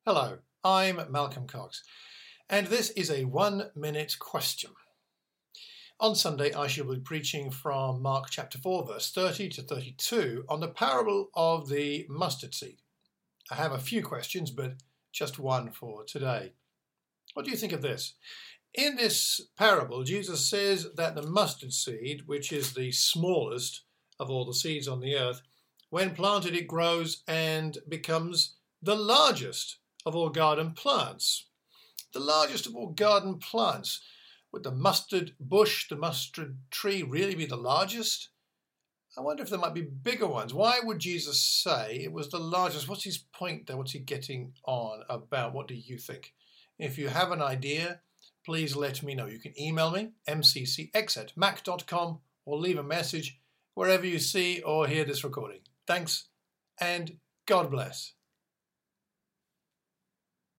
Hello, I'm Malcolm Cox, and this is a 1-minute question. On Sunday, I shall be preaching from Mark chapter 4, verse 30 to 32 on the parable of the mustard seed. I have a few questions, but just one for today. What do you think of this? In this parable, Jesus says that the mustard seed, which is the smallest of all the seeds on the earth, when planted, it grows and becomes the largest of all garden plants. The largest of all garden plants. Would the mustard bush, the mustard tree, really be the largest? I wonder if there might be bigger ones. Why would Jesus say it was the largest? What's his point there? What's he getting on about? What do you think? If you have an idea, please let me know. You can email me, mccx@mac.com, or leave a message wherever you see or hear this recording. Thanks, and God bless.